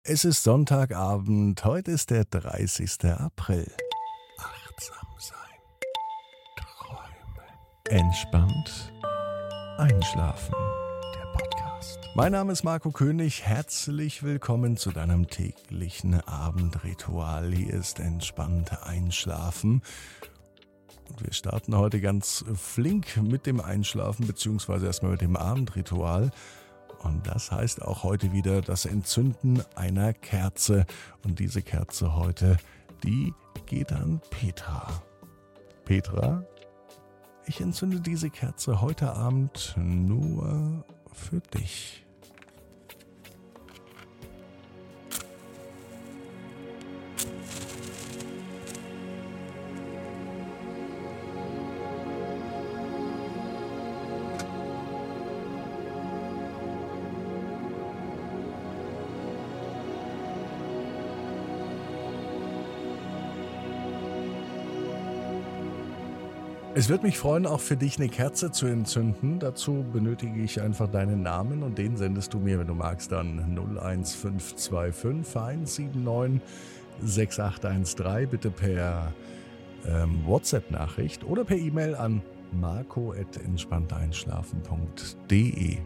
Es ist Sonntagabend, heute ist der 30. April. Achtsam sein, träumen, entspannt einschlafen. Der Podcast. Mein Name ist Marco König, herzlich willkommen zu deinem täglichen Abendritual. Hier ist entspannt einschlafen. Und wir starten heute ganz flink mit dem Einschlafen, beziehungsweise erstmal mit dem Abendritual. Und das heißt auch heute wieder das Entzünden einer Kerze. Und diese Kerze heute, die geht an Petra. Petra, ich entzünde diese Kerze heute Abend nur für dich. Es wird mich freuen, auch für dich eine Kerze zu entzünden. Dazu benötige ich einfach deinen Namen und den sendest du mir, wenn du magst, dann 01525 179 6813, bitte per WhatsApp-Nachricht oder per E-Mail an marco@entspannteinschlafen.de.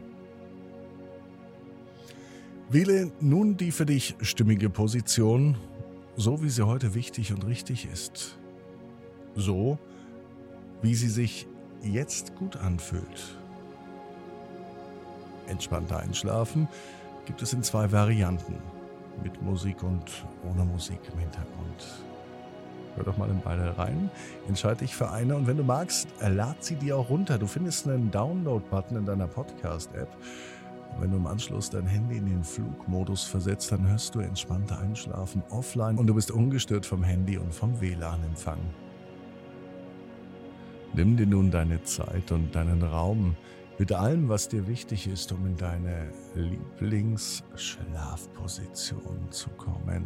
Wähle nun die für dich stimmige Position, so wie sie heute wichtig und richtig ist. So, wie sie sich jetzt gut anfühlt. Entspannter Einschlafen gibt es in 2 Varianten, mit Musik und ohne Musik im Hintergrund. Hör doch mal in beide rein, entscheide dich für eine und wenn du magst, lad sie dir auch runter. Du findest einen Download-Button in deiner Podcast-App. Und wenn du im Anschluss dein Handy in den Flugmodus versetzt, dann hörst du entspannter Einschlafen offline und du bist ungestört vom Handy und vom WLAN-Empfang. Nimm dir nun deine Zeit und deinen Raum mit allem, was dir wichtig ist, um in deine Lieblingsschlafposition zu kommen.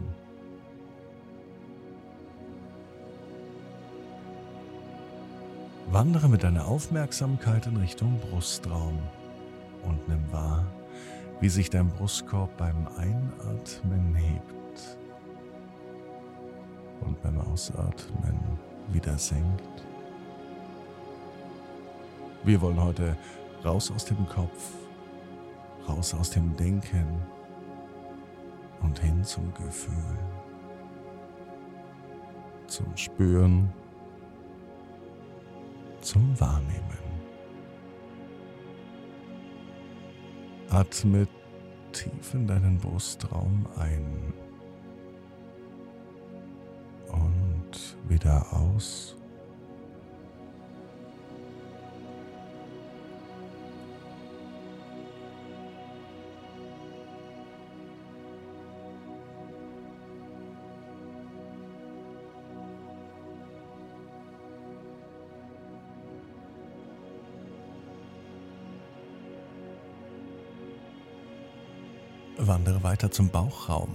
Wandere mit deiner Aufmerksamkeit in Richtung Brustraum und nimm wahr, wie sich dein Brustkorb beim Einatmen hebt und beim Ausatmen wieder senkt. Wir wollen heute raus aus dem Kopf, raus aus dem Denken und hin zum Gefühl, zum Spüren, zum Wahrnehmen. Atme tief in deinen Brustraum ein und wieder aus. Wandere weiter zum Bauchraum.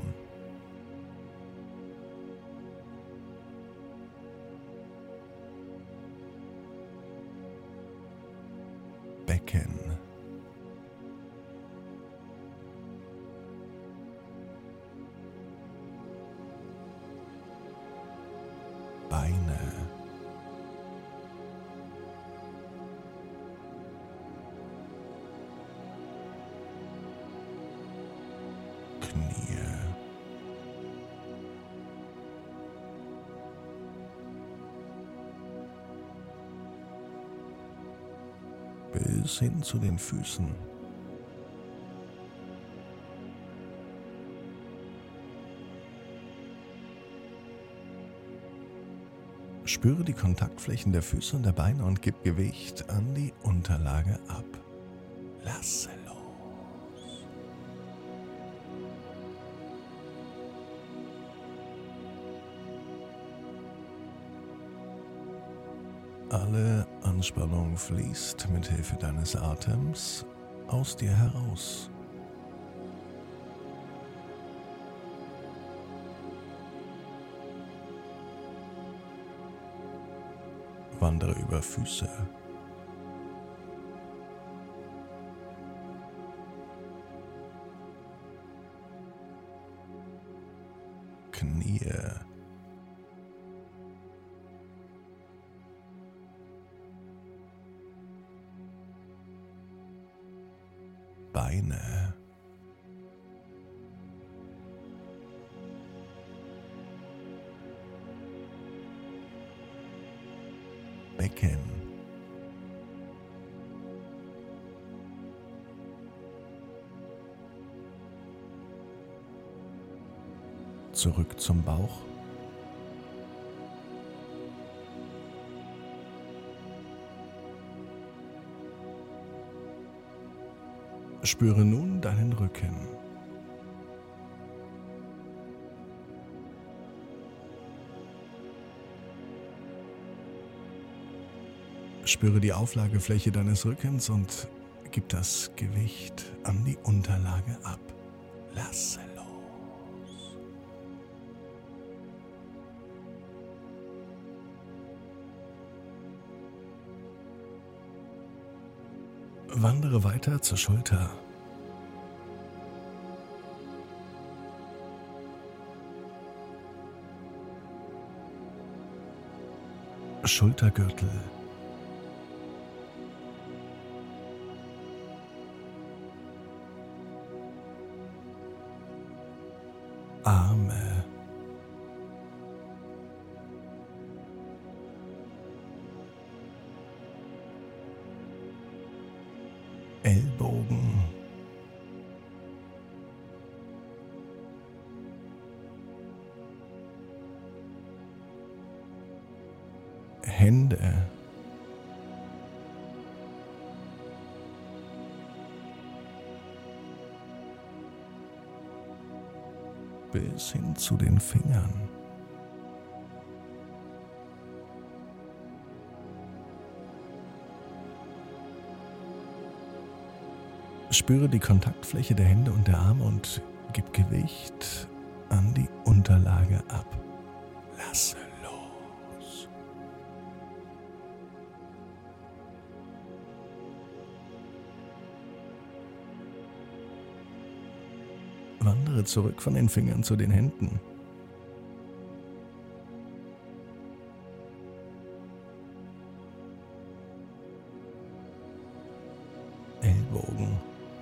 Becken. Beine. Knie. Bis hin zu den Füßen. Spüre die Kontaktflächen der Füße und der Beine und gib Gewicht an die Unterlage ab. Lasse los. Alle Anspannung fließt mit Hilfe deines Atems aus dir heraus. Wandere über Füße. Knie, Beine, Becken, zurück zum Bauch, spüre nun deinen Rücken. Spüre die Auflagefläche deines Rückens und gib das Gewicht an die Unterlage ab. Lasse los. Wandere weiter zur Schulter. Schultergürtel. Arme. Ellbogen. Hände. Bis hin zu den Fingern. Spüre die Kontaktfläche der Hände und der Arme und gib Gewicht an die Unterlage ab. Lasse los. Wandere zurück von den Fingern zu den Händen. Ellbogen.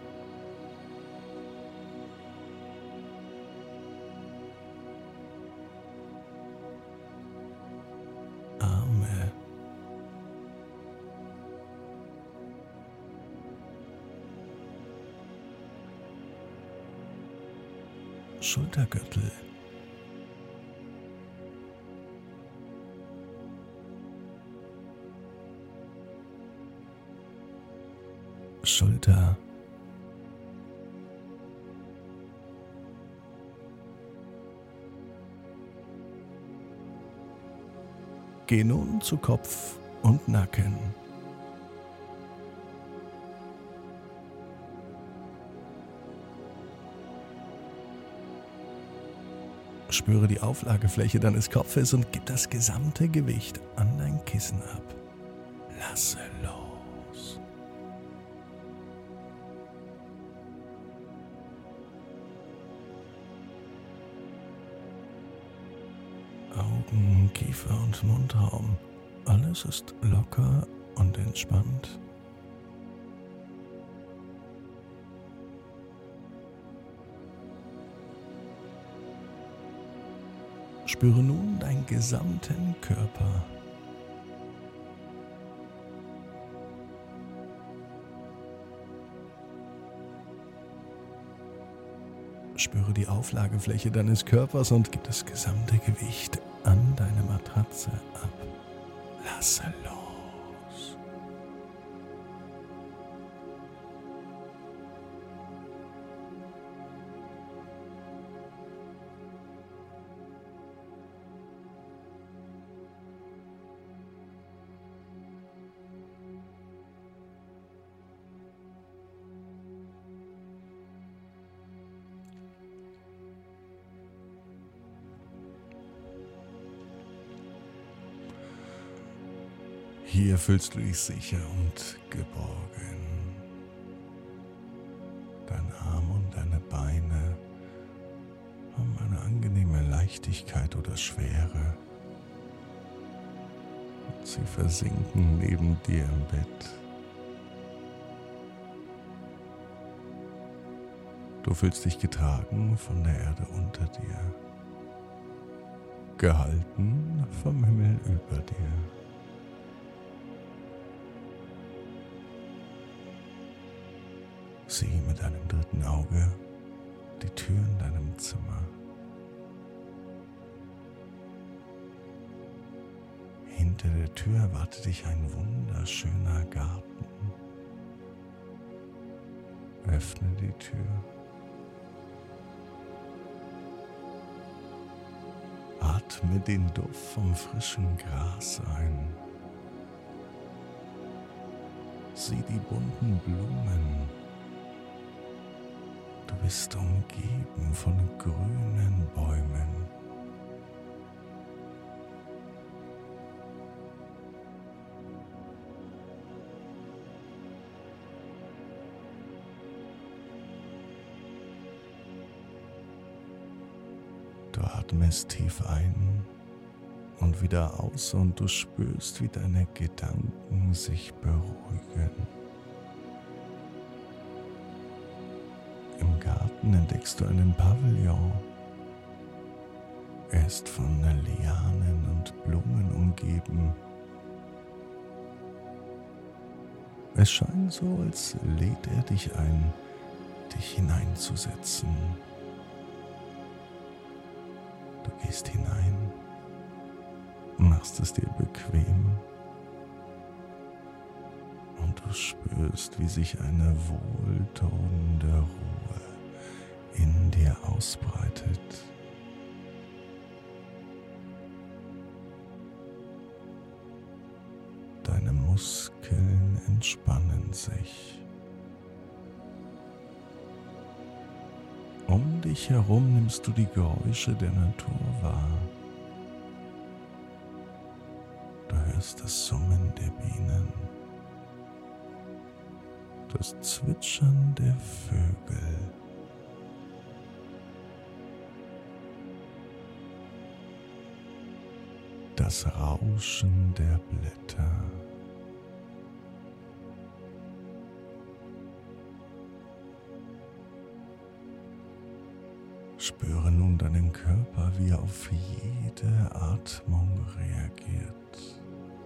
Arme. Schultergürtel. Schulter. Geh nun zu Kopf und Nacken. Spüre die Auflagefläche deines Kopfes und gib das gesamte Gewicht an dein Kissen ab. Lasse los. Augen, Kiefer und Mundraum. Alles ist locker und entspannt. Spüre nun deinen gesamten Körper. Spüre die Auflagefläche deines Körpers und gib das gesamte Gewicht an deine Matratze ab. Lasse los. Hier fühlst du dich sicher und geborgen. Dein Arm und deine Beine haben eine angenehme Leichtigkeit. Leichtigkeit oder Schwere. Und sie versinken neben dir im Bett. Du fühlst dich getragen von der Erde unter dir, gehalten vom Himmel über dir. Sieh mit deinem dritten Auge die Tür in deinem Zimmer. Hinter der Tür erwartet dich ein wunderschöner Garten. Öffne die Tür. Atme den Duft vom frischen Gras ein. Sieh die bunten Blumen. Du bist umgeben von grünen Bäumen. Du atmest tief ein und wieder aus und du spürst, wie deine Gedanken sich beruhigen. Im Garten entdeckst du einen Pavillon. Er ist von Lianen und Blumen umgeben. Es scheint so, als lädt er dich ein, dich hineinzusetzen. Du gehst hinein, machst es dir bequem und du spürst, wie sich eine wohltuende Ruhe in dir ausbreitet. Deine Muskeln entspannen sich. Um dich herum nimmst du die Geräusche der Natur wahr. Du hörst das Summen der Bienen, das Zwitschern der Vögel, das Rauschen der Blätter. Spüre nun deinen Körper, wie er auf jede Atmung reagiert.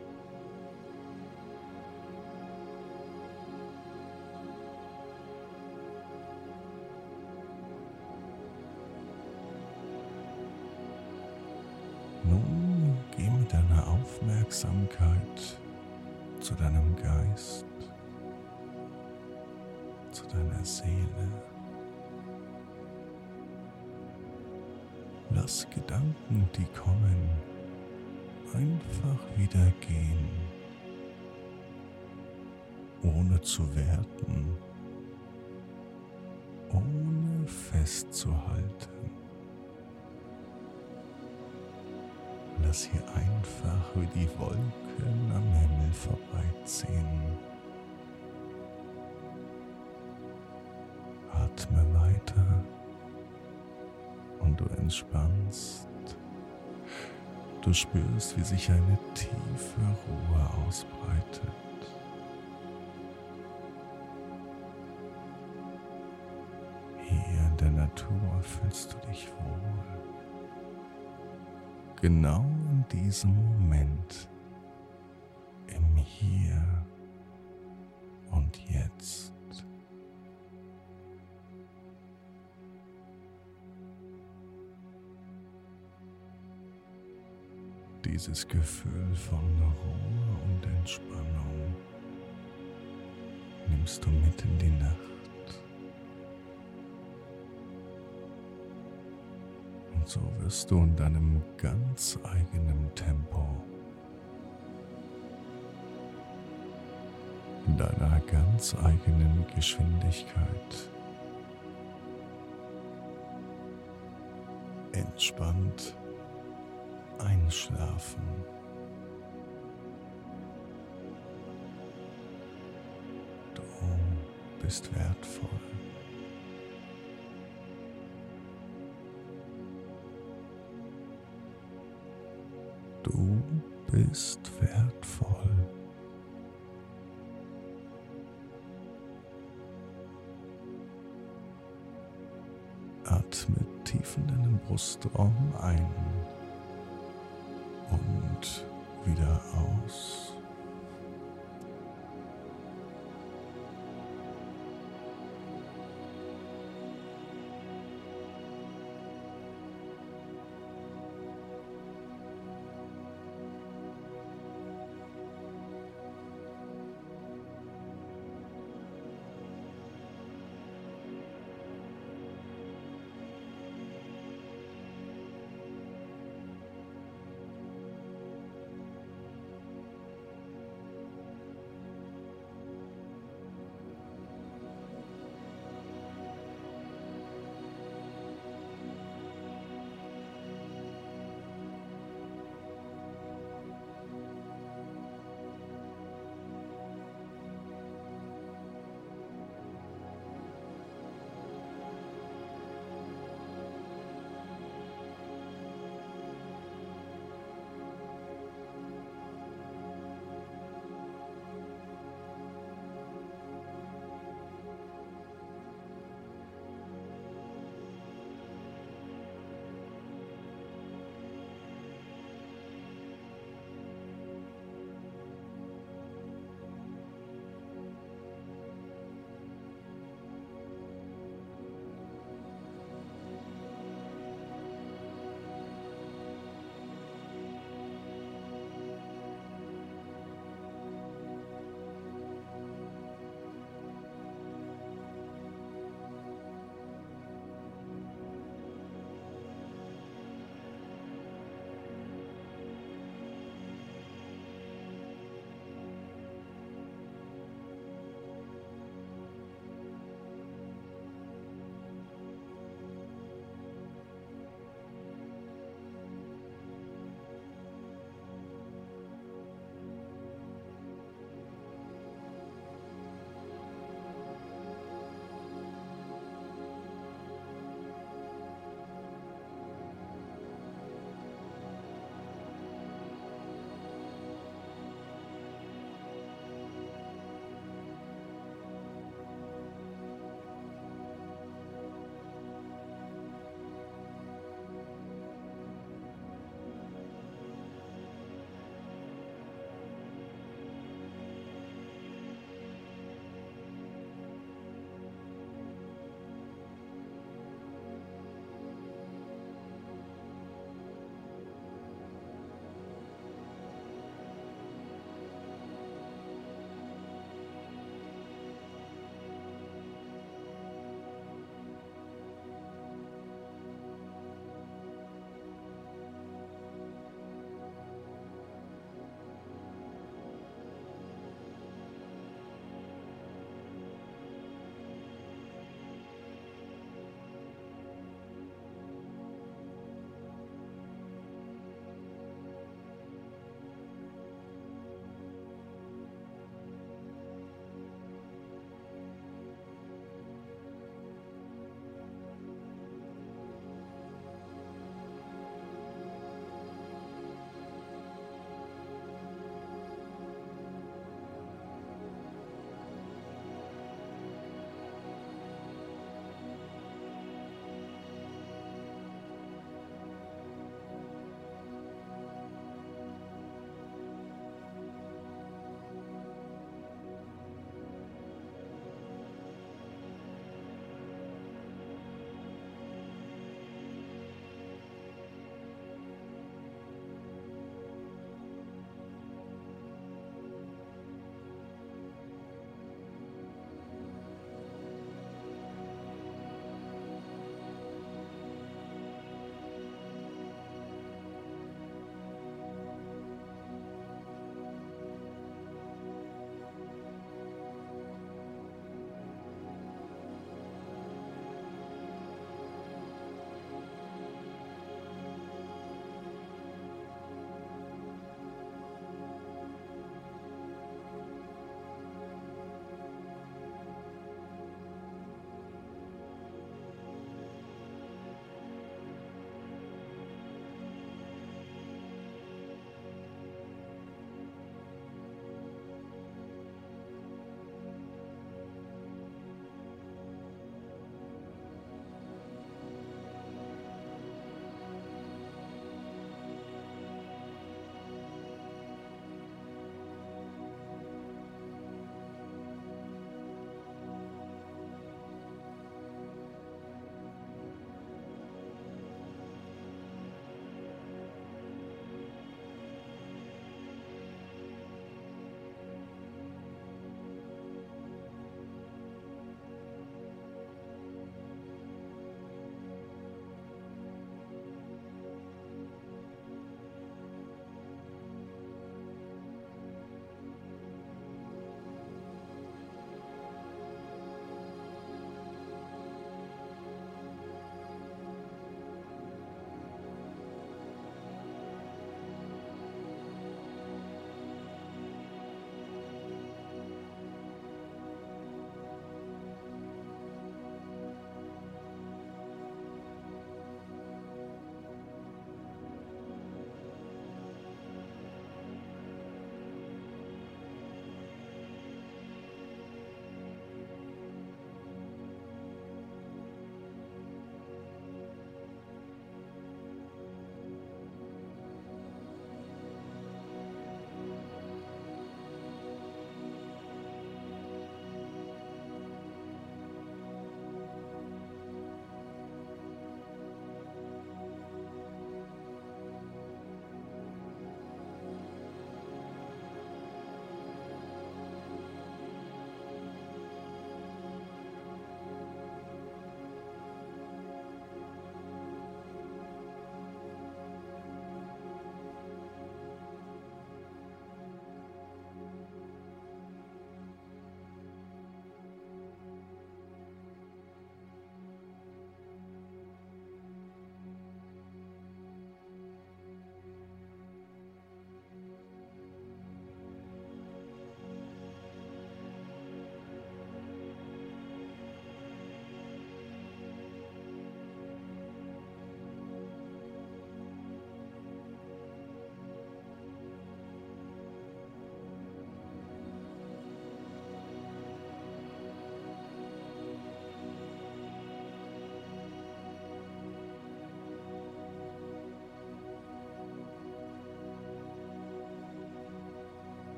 Nun geh mit deiner Aufmerksamkeit zu deinem Geist, zu deiner Seele. Lass Gedanken, die kommen, einfach wieder gehen, ohne zu werten, ohne festzuhalten. Lass hier einfach wie die Wolken am Himmel vorbeiziehen. Atme weiter. Und du entspannst. Du spürst, wie sich eine tiefe Ruhe ausbreitet. Hier in der Natur fühlst du dich wohl. Genau in diesem Moment, im Hier und Jetzt. Dieses Gefühl von Ruhe und Entspannung nimmst du mit in die Nacht. Und so wirst du in deinem ganz eigenen Tempo, in deiner ganz eigenen Geschwindigkeit entspannt einschlafen. Du bist wertvoll. Du bist wertvoll. Atme tief in deinen Brustraum ein und wieder aus.